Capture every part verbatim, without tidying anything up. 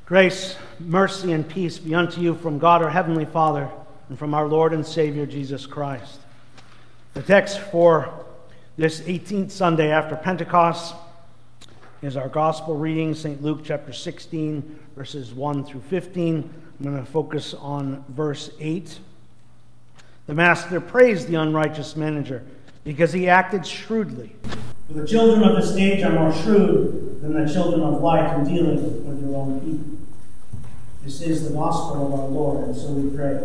Grace, mercy, and peace be unto you from God our Heavenly Father and from our Lord and Savior Jesus Christ. The text for this eighteenth Sunday after Pentecost is our gospel reading, Saint Luke chapter sixteen, verses one through fifteen. I'm going to focus on verse eight. The master praised the unrighteous manager because he acted shrewdly. For the children of this age are more shrewd than the children of light in dealing with their own people. This is the gospel of our Lord, and so we pray.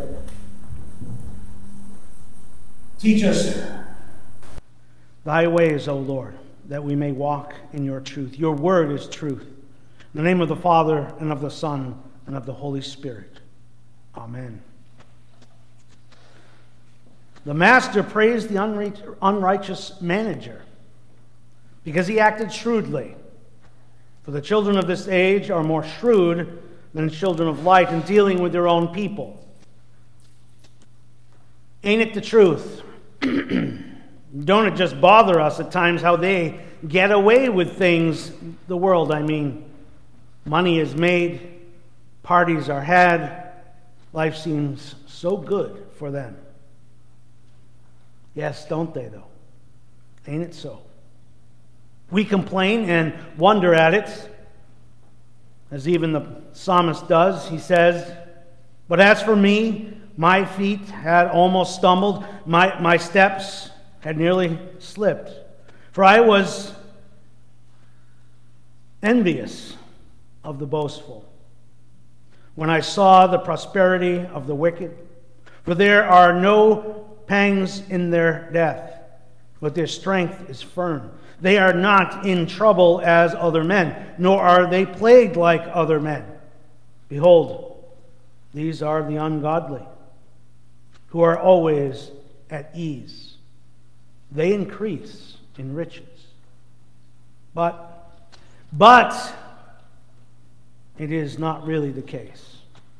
Teach us thy ways, O Lord, that we may walk in your truth. Your word is truth. In the name of the Father, and of the Son, and of the Holy Spirit. Amen. The master praised the unrighteous manager because he acted shrewdly. For the children of this age are more shrewd than children of light in dealing with their own people. Ain't it the truth? Don't it just bother us at times how they get away with things? The world, I mean. Money is made, parties are had, life seems so good for them. Yes, don't they, though? Ain't it so? We complain and wonder at it, as even the psalmist does. He says, "But as for me, my feet had almost stumbled, my, my steps had nearly slipped. For I was envious of the boastful when I saw the prosperity of the wicked. For there are no pangs in their death, but their strength is firm. They are not in trouble as other men, nor are they plagued like other men. Behold, these are the ungodly, who are always at ease. They increase in riches. But, but, it is not really the case.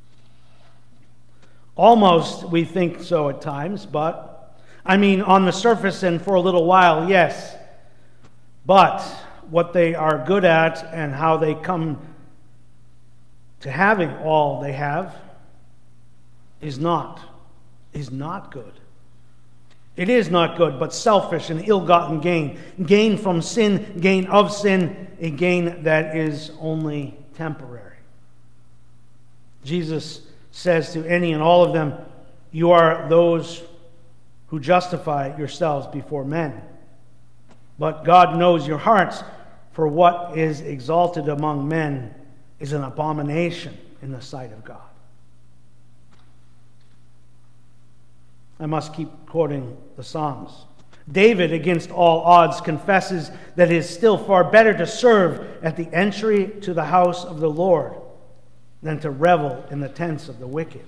Almost we think so at times, but, I mean, on the surface and for a little while, yes. But what they are good at and how they come to having all they have is not, is not good. It is not good, but selfish and ill-gotten gain. Gain from sin, gain of sin, a gain that is only temporary. Jesus says to any and all of them, "You are those who justify yourselves before men. But God knows your hearts, for what is exalted among men is an abomination in the sight of God." I must keep quoting the Psalms. David, against all odds, confesses that it is still far better to serve at the entry to the house of the Lord than to revel in the tents of the wicked.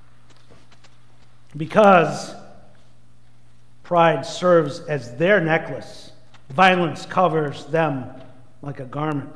Because pride serves as their necklace, violence covers them like a garment.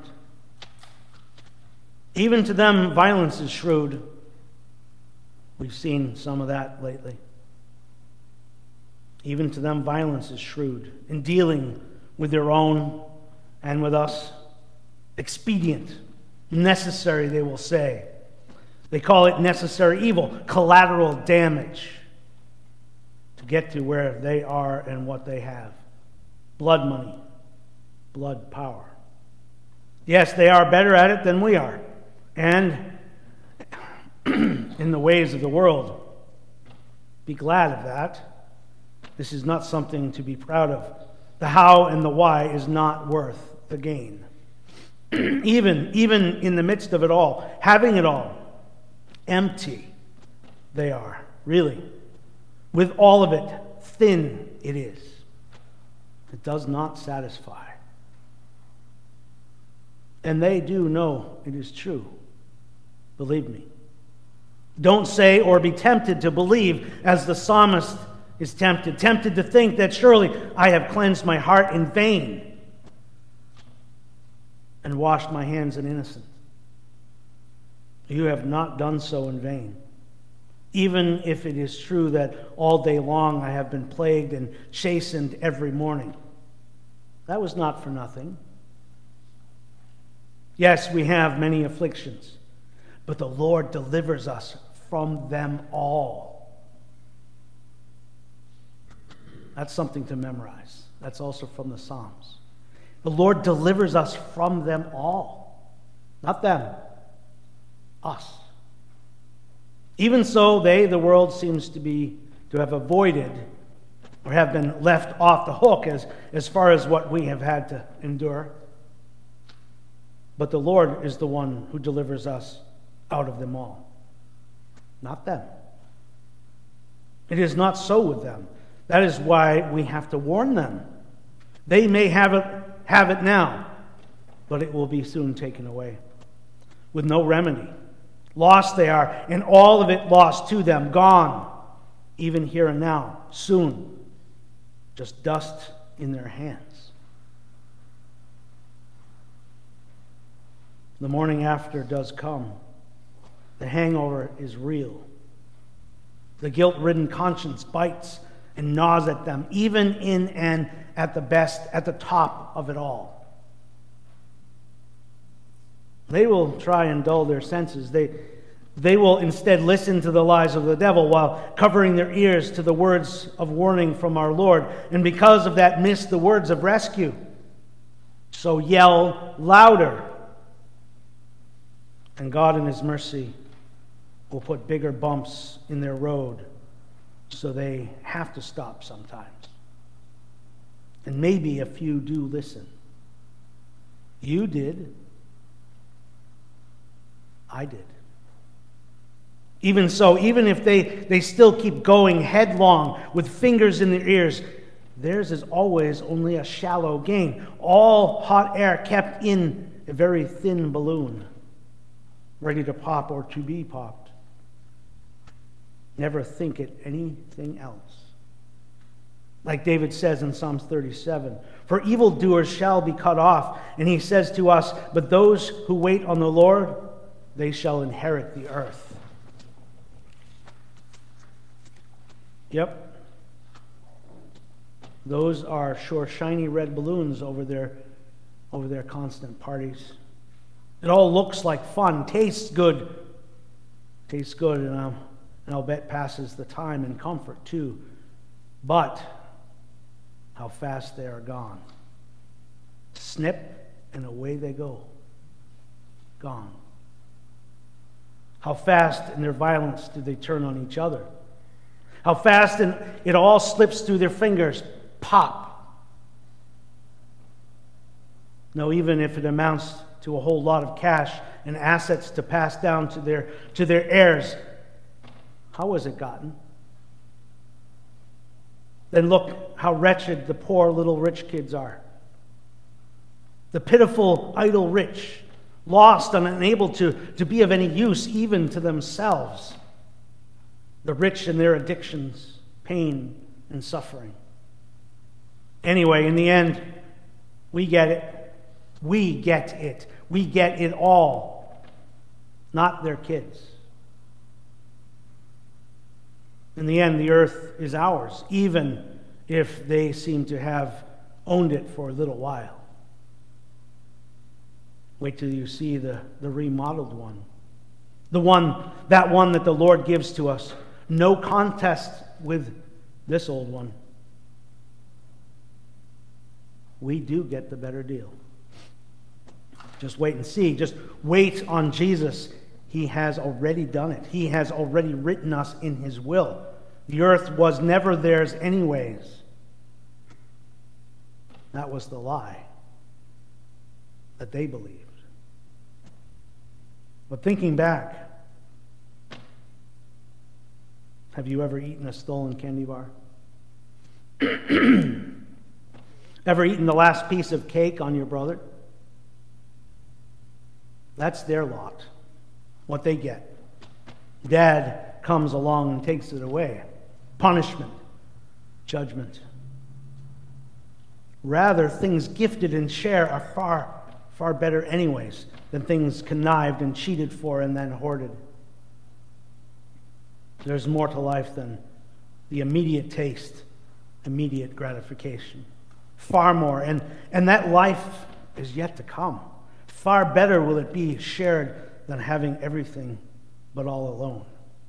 Even to them, violence is shrewd. We've seen some of that lately. Even to them, violence is shrewd in dealing with their own and with us. Expedient, necessary, they will say. They call it necessary evil, collateral damage to get to where they are and what they have. Blood money, blood power. Yes, they are better at it than we are. And in the ways of the world, be glad of that. This is not something to be proud of. The how and the why is not worth the gain. even, even in the midst of it all, having it all, empty they are, really. With all of it, thin it is. It does not satisfy. And they do know it is true. Believe me. Don't say or be tempted to believe as the psalmist is tempted. Tempted to think that surely I have cleansed my heart in vain and washed my hands in innocence. You have not done so in vain. Even if it is true that all day long I have been plagued and chastened every morning. That was not for nothing. Yes, we have many afflictions. but the Lord delivers us from them all. That's something to memorize. That's also from the Psalms. The Lord delivers us from them all. Not them. Us. Even so, they, the world, seems to be to have avoided or have been left off the hook as, as far as what we have had to endure. But the Lord is the one who delivers us out of them all. Not them. It is not so with them. That is why we have to warn them. They may have it, have it now, but it will be soon taken away with no remedy. Lost they are, and all of it lost to them, gone, even here and now, soon, just dust in their hands. The morning after does come. The hangover is real. The guilt-ridden conscience bites and gnaws at them, even in and at the best, at the top of it all. They will try and dull their senses. They, they will instead listen to the lies of the devil while covering their ears to the words of warning from our Lord. And because of that, miss the words of rescue. So yell louder. And God in His mercy will put bigger bumps in their road so they have to stop sometimes. And maybe a few do listen. You did. I did. Even so, even if they, they still keep going headlong with fingers in their ears, theirs is always only a shallow gain. All hot air kept in a very thin balloon, ready to pop or to be popped. Never think it anything else. Like David says in Psalms thirty-seven, for evildoers shall be cut off. And he says to us, but those who wait on the Lord, they shall inherit the earth. Yep. Those are sure shiny red balloons over their, over their constant parties. It all looks like fun, tastes good. Tastes good, and I'll, and I'll bet passes the time in comfort too. But how fast they are gone. Snip, and away they go. Gone. How fast in their violence do they turn on each other? How fast and it all slips through their fingers. Pop. No, even if it amounts to a whole lot of cash and assets to pass down to their, to their heirs, how was it gotten? Then look how wretched the poor little rich kids are. The pitiful, idle rich, lost and unable to, to be of any use even to themselves. The rich and their addictions, pain and suffering. Anyway, in the end, we get it. We get it. We get it all. Not their kids. In the end, the earth is ours, even if they seem to have owned it for a little while. Wait till you see the, the remodeled one. The one, that one that the Lord gives to us. No contest with this old one. We do get the better deal. Just wait and see. Just wait on Jesus. He has already done it. He has already written us in His will. The earth was never theirs anyways. That was the lie that they believed. But thinking back, have you ever eaten a stolen candy bar? Ever eaten the last piece of cake on your brother? That's their lot, what they get. Dad comes along and takes it away. Punishment, judgment. Rather, things gifted and shared are far, far better anyways than things connived and cheated for and then hoarded. There's more to life than the immediate taste, immediate gratification. Far more, and, and that life is yet to come. Far better will it be shared than having everything but all alone.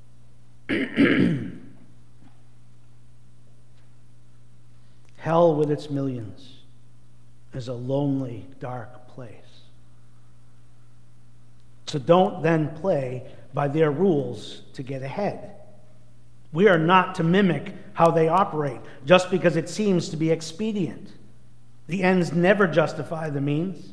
Hell with its millions is a lonely, dark place. So don't then play by their rules to get ahead. We are not to mimic how they operate just because it seems to be expedient. The ends never justify the means.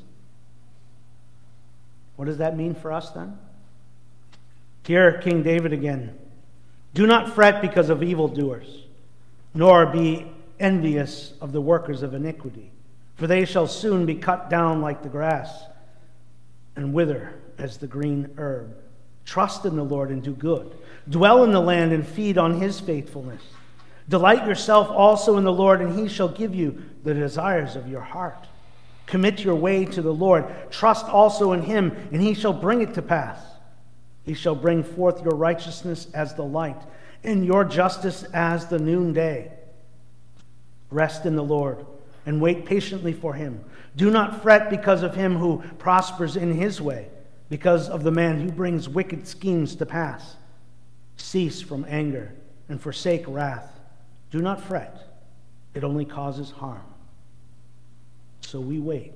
What does that mean for us then? Here, King David again. Do not fret because of evildoers, nor be envious of the workers of iniquity, for they shall soon be cut down like the grass and wither as the green herb. Trust in the Lord and do good. Dwell in the land and feed on his faithfulness. Delight yourself also in the Lord, and he shall give you the desires of your heart. Commit your way to the Lord. Trust also in him, and he shall bring it to pass. He shall bring forth your righteousness as the light, and your justice as the noonday. Rest in the Lord, and wait patiently for him. Do not fret because of him who prospers in his way, because of the man who brings wicked schemes to pass. Cease from anger and forsake wrath. Do not fret. It only causes harm. So we wait.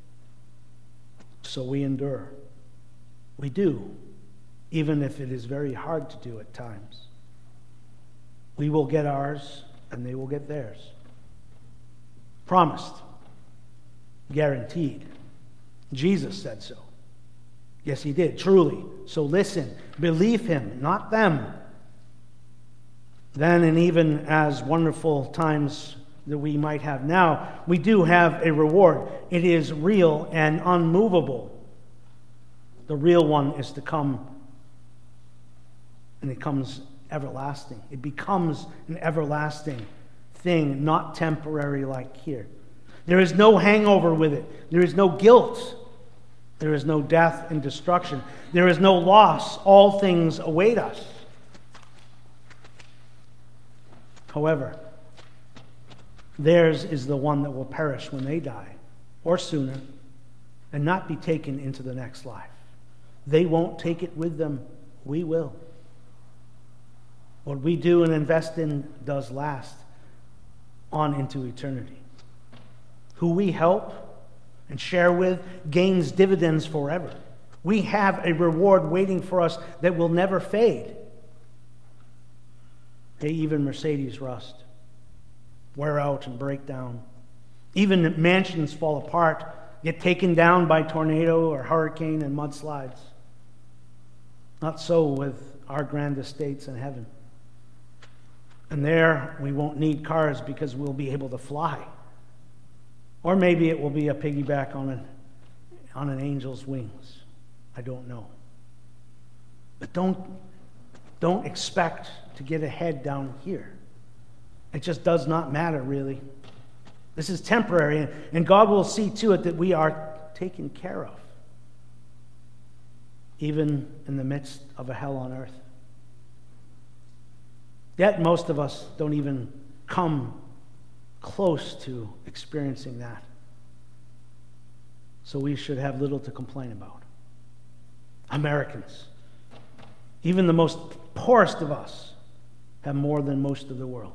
So we endure. We do, even if it is very hard to do at times. We will get ours, and they will get theirs. Promised. Guaranteed. Jesus said so. Yes, he did, truly. So listen, believe him, not them. Then, and even as wonderful times that we might have now, we do have a reward. It is real and unmovable. The real one is to come, and it comes everlasting. It becomes an everlasting thing, not temporary like here. There is no hangover with it. There is no guilt. There is no death and destruction. There is no loss. All things await us. However, theirs is the one that will perish when they die, or sooner, and not be taken into the next life. They won't take it with them. We will. What we do and invest in does last on into eternity. Who we help and share with gains dividends forever. We have a reward waiting for us that will never fade. Hey, even Mercedes rust, wear out and break down. Even mansions fall apart, get taken down by tornado or hurricane and mudslides. Not so with our grand estates in heaven. And there we won't need cars because we'll be able to fly. Or maybe it will be a piggyback on an, on an angel's wings. I don't know. But don't, don't expect to get ahead down here. It just does not matter, really. This is temporary, and God will see to it that we are taken care of, even in the midst of a hell on earth. Yet most of us don't even come close to experiencing that. So we should have little to complain about. Americans, even the most poorest of us, have more than most of the world.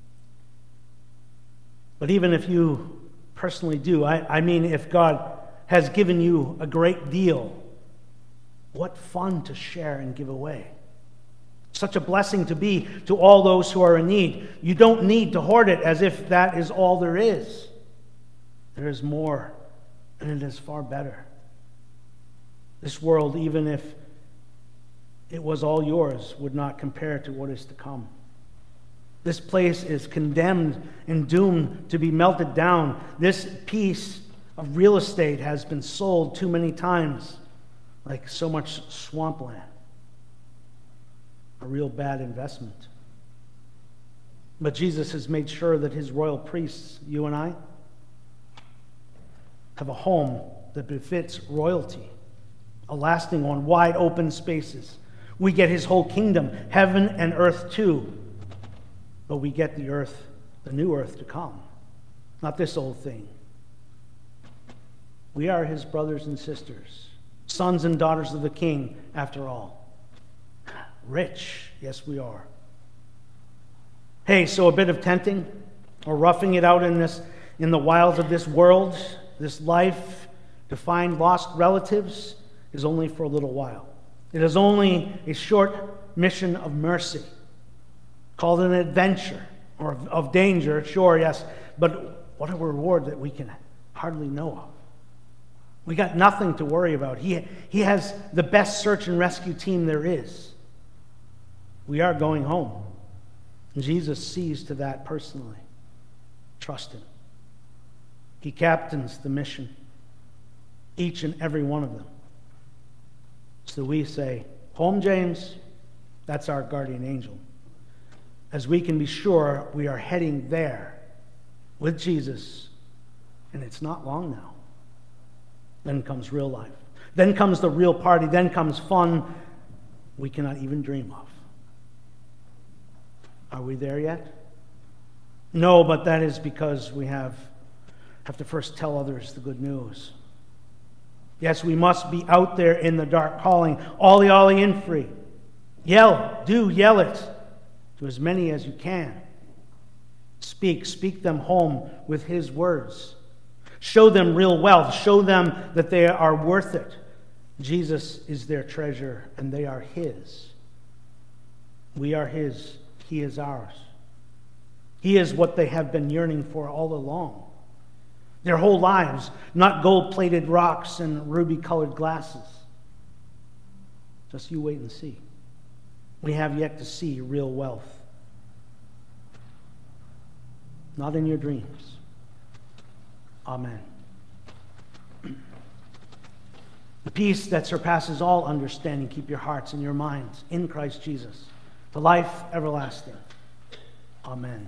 But even if you personally do, I, I mean if God has given you a great deal, what fun to share and give away. Such a blessing to be to all those who are in need. You don't need to hoard it as if that is all there is. There is more, and it is far better. This world, even if it was all yours, would not compare to what is to come. This place is condemned and doomed to be melted down. This piece of real estate has been sold too many times, like so much swampland. A real bad investment. But Jesus has made sure that his royal priests, you and I, have a home that befits royalty, a lasting one, wide open spaces. We get his whole kingdom, heaven and earth too. But we get the earth, the new earth to come, not this old thing. We are his brothers and sisters, Sons and daughters of the King, after all. Rich, yes we are. Hey, so a bit of tenting or roughing it out in this in the wilds of this world, this life, to find lost relatives is only for a little while. It is only a short mission of mercy, called an adventure or of, of danger, sure, yes, but what a reward that we can hardly know of. We got nothing to worry about. He, he has the best search and rescue team there is. We are going home. And Jesus sees to that personally. Trust him. He captains the mission, each and every one of them. So we say, home, James, that's our guardian angel. As we can be sure we are heading there with Jesus, and it's not long now. Then comes real life. Then comes the real party. Then comes fun we cannot even dream of. Are we there yet? No, but that is because we have, have to first tell others the good news. Yes, we must be out there in the dark calling, ollie, ollie, in free. Yell, do yell it to as many as you can. Speak, speak them home with his words. Show them real wealth. Show them that they are worth it. Jesus is their treasure, and they are his. We are his. He is ours. He is what they have been yearning for all along. Their whole lives, not gold-plated rocks and ruby-colored glasses. Just you wait and see. We have yet to see real wealth. Not in your dreams. Amen. The peace that surpasses all understanding, keep your hearts and your minds in Christ Jesus, to life everlasting. Amen.